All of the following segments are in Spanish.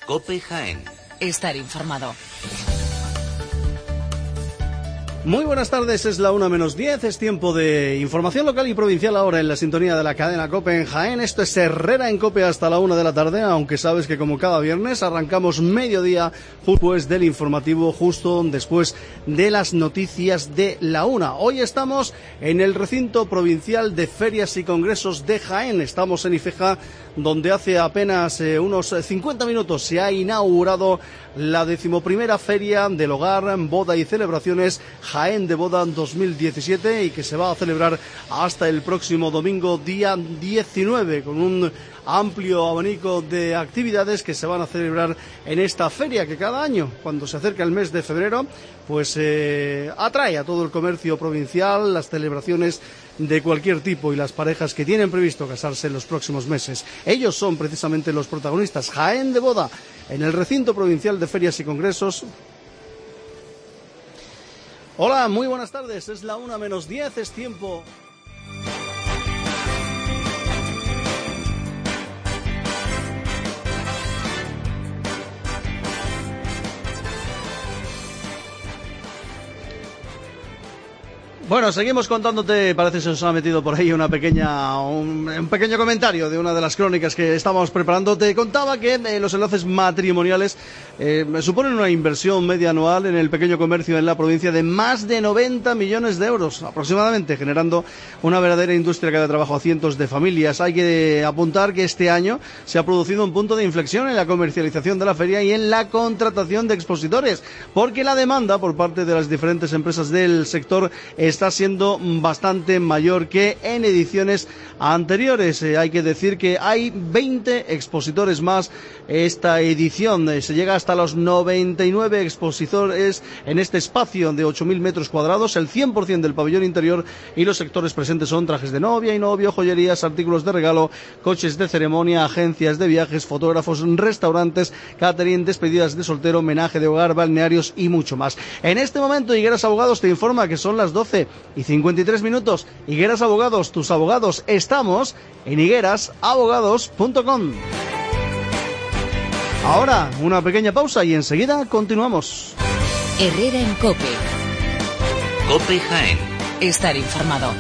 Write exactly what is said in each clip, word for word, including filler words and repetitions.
COPE Jaén. Estar informado. Muy buenas tardes, es la una menos diez, es tiempo de información local y provincial ahora en la sintonía de la cadena COPE en Jaén. Esto es Herrera en COPE hasta la una de la tarde, aunque sabes que como cada viernes arrancamos mediodía después del informativo, justo después de las noticias de la una. Hoy estamos en el recinto provincial de ferias y congresos de Jaén, estamos en Ifeja, donde hace apenas eh, unos cincuenta minutos se ha inaugurado la decimoprimera feria del hogar, boda y celebraciones Jaén de Boda dos mil diecisiete, y que se va a celebrar hasta el próximo domingo día diecinueve, con un amplio abanico de actividades que se van a celebrar en esta feria, que cada año, cuando se acerca el mes de febrero, pues eh, atrae a todo el comercio provincial, las celebraciones de cualquier tipo y las parejas que tienen previsto casarse en los próximos meses. Ellos son precisamente los protagonistas. Jaén de Boda, en el recinto provincial de ferias y congresos. Hola, muy buenas tardes, es la una menos diez, es tiempo... Bueno, seguimos contándote, parece que se nos ha metido por ahí una pequeña, un, un pequeño comentario de una de las crónicas que estábamos preparando. Te contaba que eh, los enlaces matrimoniales eh, suponen una inversión media anual en el pequeño comercio en la provincia de más de noventa millones de euros aproximadamente, generando una verdadera industria que da trabajo a cientos de familias. Hay que apuntar que este año se ha producido un punto de inflexión en la comercialización de la feria y en la contratación de expositores, porque la demanda por parte de las diferentes empresas del sector es está siendo bastante mayor que en ediciones anteriores. Eh, hay que decir que hay veinte expositores más esta edición. Eh, se llega hasta los noventa y nueve expositores en este espacio de ocho mil metros cuadrados, el cien por ciento del pabellón interior, y los sectores presentes son trajes de novia y novio, joyerías, artículos de regalo, coches de ceremonia, agencias de viajes, fotógrafos, restaurantes, catering, despedidas de soltero, homenaje de hogar, balnearios y mucho más. En este momento Higueras Abogados te informa que son las doce y cincuenta y tres minutos. Higueras Abogados, tus abogados. Estamos en higueras abogados punto com. Ahora una pequeña pausa y enseguida continuamos. Herrera en COPE. COPE Jaén. Estar informado.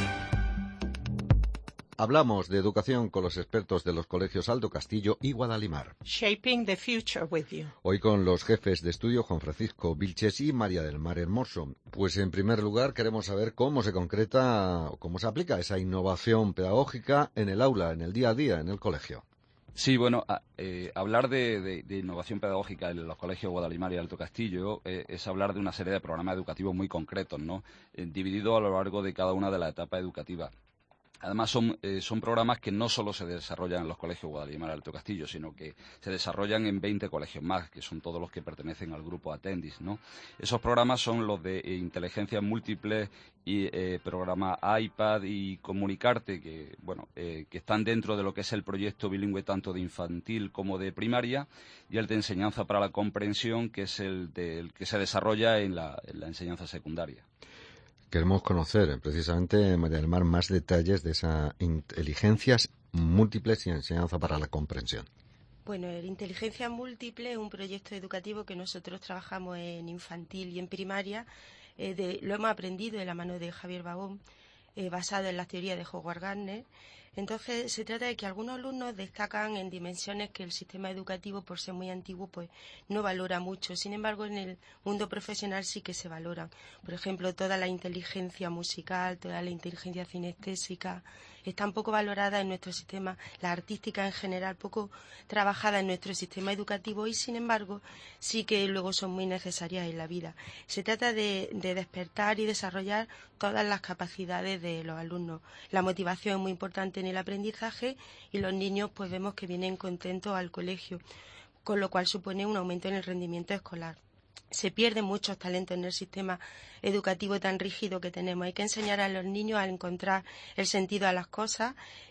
Hablamos de educación con los expertos de los colegios Alto Castillo y Guadalimar. Shaping the future with you. Hoy con los jefes de estudio Juan Francisco Vilches y María del Mar Hermoso. Pues en primer lugar queremos saber cómo se concreta, cómo se aplica esa innovación pedagógica en el aula, en el día a día, en el colegio. Sí, bueno, eh, hablar de, de, de innovación pedagógica en los colegios Guadalimar y Alto Castillo eh, es hablar de una serie de programas educativos muy concretos, ¿no? Eh, divididos a lo largo de cada una de las etapas educativas. Además, son, eh, son programas que no solo se desarrollan en los colegios Guadalimar y Alto Castillo, sino que se desarrollan en veinte colegios más, que son todos los que pertenecen al grupo Atendis, ¿no? Esos programas son los de eh, inteligencia múltiple y eh, programa iPad y Comunicarte, que, bueno, eh, que están dentro de lo que es el proyecto bilingüe tanto de infantil como de primaria, y el de enseñanza para la comprensión, que es el, de, el que se desarrolla en la, en la enseñanza secundaria. Queremos conocer, precisamente, María del Mar, más detalles de esas inteligencias múltiples y enseñanza para la comprensión. Bueno, el Inteligencia Múltiple es un proyecto educativo que nosotros trabajamos en infantil y en primaria. Eh, de, lo hemos aprendido de la mano de Javier Babón, eh, basado en las teorías de Howard Gardner. Entonces, se trata de que algunos alumnos destacan en dimensiones que el sistema educativo, por ser muy antiguo, pues no valora mucho. Sin embargo, en el mundo profesional sí que se valoran. Por ejemplo, toda la inteligencia musical, toda la inteligencia cinestésica, están poco valoradas en nuestro sistema, la artística en general, poco trabajada en nuestro sistema educativo, y sin embargo sí que luego son muy necesarias en la vida. Se trata de, de despertar y desarrollar todas las capacidades de los alumnos. La motivación es muy importante en el aprendizaje y los niños pues vemos que vienen contentos al colegio, con lo cual supone un aumento en el rendimiento escolar. Se pierden muchos talentos en el sistema educativo tan rígido que tenemos. Hay que enseñar a los niños a encontrar el sentido a las cosas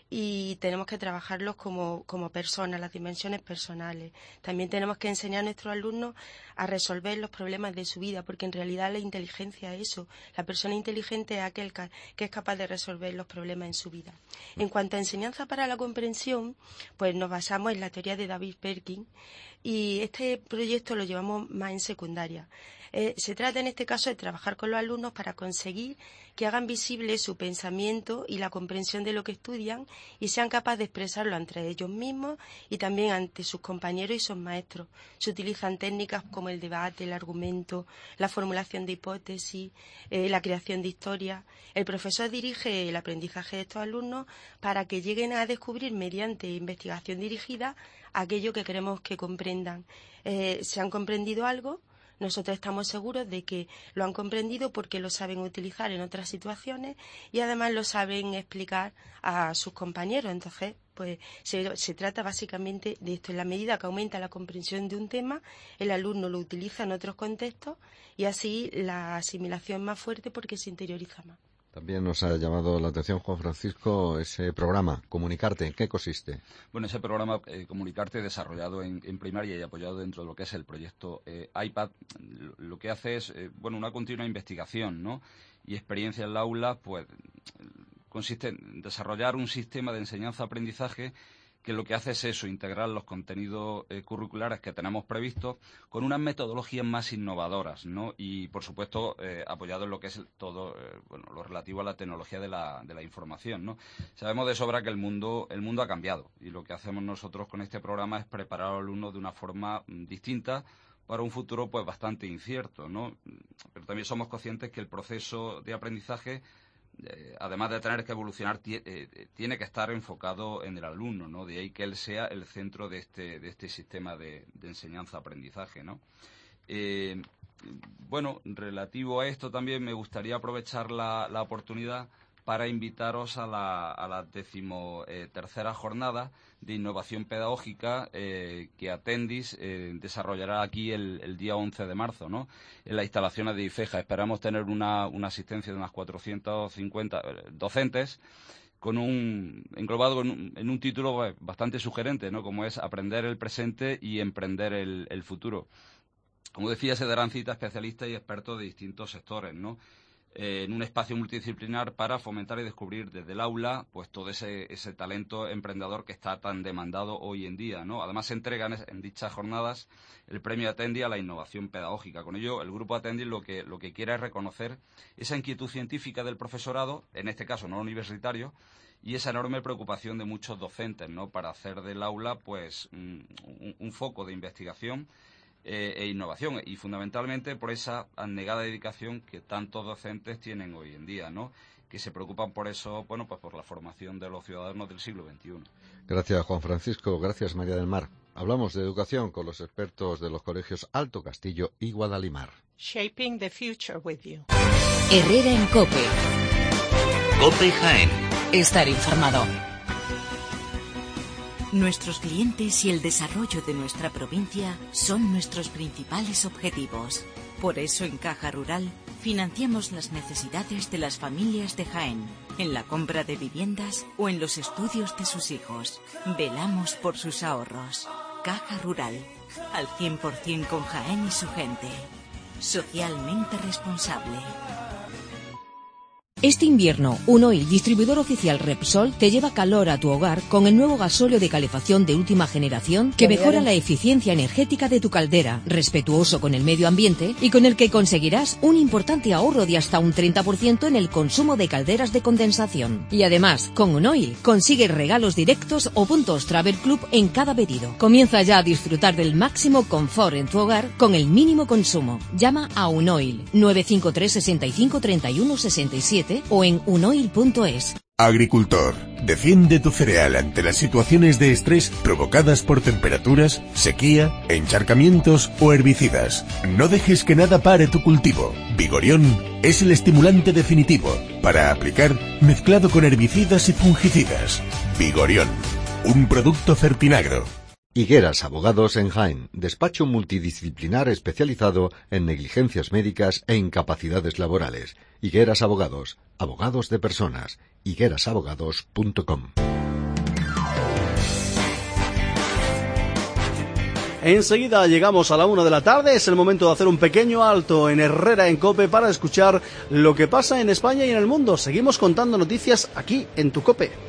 y tenemos que trabajarlos como, como personas, las dimensiones personales. También tenemos que enseñar a nuestros alumnos a resolver los problemas de su vida, porque en realidad la inteligencia es eso. La persona inteligente es aquel que es capaz de resolver los problemas en su vida. En cuanto a enseñanza para la comprensión, pues nos basamos en la teoría de David Perkin, y este proyecto lo llevamos más en secundaria. Eh, se trata en este caso de trabajar con los alumnos para conseguir que hagan visible su pensamiento y la comprensión de lo que estudian y sean capaces de expresarlo entre ellos mismos y también ante sus compañeros y sus maestros. Se utilizan técnicas como el debate, el argumento, la formulación de hipótesis, eh, la creación de historias. El profesor dirige el aprendizaje de estos alumnos para que lleguen a descubrir mediante investigación dirigida aquello que queremos que comprendan. Eh, ¿se han comprendido algo? Nosotros estamos seguros de que lo han comprendido porque lo saben utilizar en otras situaciones y además lo saben explicar a sus compañeros. Entonces, pues se, se trata básicamente de esto. En la medida que aumenta la comprensión de un tema, el alumno lo utiliza en otros contextos y así la asimilación es más fuerte porque se interioriza más. También nos ha llamado la atención, Juan Francisco, ese programa, Comunicarte. ¿En qué consiste? Bueno, ese programa, eh, Comunicarte, desarrollado en, en primaria y apoyado dentro de lo que es el proyecto eh, iPad, lo que hace es, eh, bueno, una continua investigación, ¿no? Y experiencia en la aula, pues, consiste en desarrollar un sistema de enseñanza-aprendizaje que lo que hace es eso, integrar los contenidos eh, curriculares que tenemos previstos con unas metodologías más innovadoras, ¿no? Y, por supuesto, eh, apoyado en lo que es todo eh, bueno, lo relativo a la tecnología de la, de la información, ¿no? Sabemos de sobra que el mundo, el mundo ha cambiado y lo que hacemos nosotros con este programa es preparar a los alumnos de una forma mm, distinta para un futuro pues bastante incierto, ¿no? Pero también somos conscientes que el proceso de aprendizaje, Eh, además de tener que evolucionar, eh, tiene que estar enfocado en el alumno, ¿no? De ahí que él sea el centro de este, de este sistema de, de enseñanza-aprendizaje, ¿no? Eh, bueno, relativo a esto también me gustaría aprovechar la, la oportunidad para invitaros a la, a la decimotercera jornada de innovación pedagógica eh, que Atendis eh, desarrollará aquí el, el día once de marzo, ¿no? En las instalaciones de IFEJA. Esperamos tener una, una asistencia de unas cuatrocientos cincuenta docentes con un englobado en un, en un título pues, bastante sugerente, ¿no? Como es Aprender el presente y emprender el, el futuro. Como decía, se darán cita a especialistas y expertos de distintos sectores, ¿no? Eh, en un espacio multidisciplinar para fomentar y descubrir desde el aula pues todo ese, ese talento emprendedor que está tan demandado hoy en día, ¿no? Además se entregan en dichas jornadas el premio Atendi a la innovación pedagógica. Con ello, el grupo Atendi lo que, lo que quiere es reconocer esa inquietud científica del profesorado, en este caso no universitario, y esa enorme preocupación de muchos docentes, ¿no? Para hacer del aula pues un, un, un foco de investigación Eh, e innovación, y fundamentalmente por esa abnegada dedicación que tantos docentes tienen hoy en día, ¿no? Que se preocupan por eso, bueno, pues por la formación de los ciudadanos del siglo veintiuno. Gracias, Juan Francisco. Gracias, María del Mar. Hablamos de educación con los expertos de los colegios Alto Castillo y Guadalimar. Shaping the future with you. Herrera en COPE. COPE Jaén. Estar informado. Nuestros clientes y el desarrollo de nuestra provincia son nuestros principales objetivos. Por eso en Caja Rural financiamos las necesidades de las familias de Jaén, en la compra de viviendas o en los estudios de sus hijos. Velamos por sus ahorros. Caja Rural, al cien por cien con Jaén y su gente. Socialmente responsable. Este invierno, Unoil, distribuidor oficial Repsol, te lleva calor a tu hogar con el nuevo gasóleo de calefacción de última generación que mejora la eficiencia energética de tu caldera, respetuoso con el medio ambiente y con el que conseguirás un importante ahorro de hasta un treinta por ciento en el consumo de calderas de condensación. Y además, con Unoil, consigues regalos directos o puntos Travel Club en cada pedido. Comienza ya a disfrutar del máximo confort en tu hogar con el mínimo consumo. Llama a Unoil nueve cinco tres, seis cinco, tres uno seis siete o en unoil punto es. Agricultor, defiende tu cereal ante las situaciones de estrés provocadas por temperaturas, sequía, encharcamientos o herbicidas. No dejes que nada pare tu cultivo. Vigorión es el estimulante definitivo para aplicar mezclado con herbicidas y fungicidas. Vigorión, un producto Fertinagro. Higueras Abogados en Jaén, despacho multidisciplinar especializado en negligencias médicas e incapacidades laborales. Higueras Abogados, abogados de personas, higueras abogados punto com. Enseguida llegamos a la una de la tarde, es el momento de hacer un pequeño alto en Herrera en COPE para escuchar lo que pasa en España y en el mundo. Seguimos contando noticias aquí en tu COPE.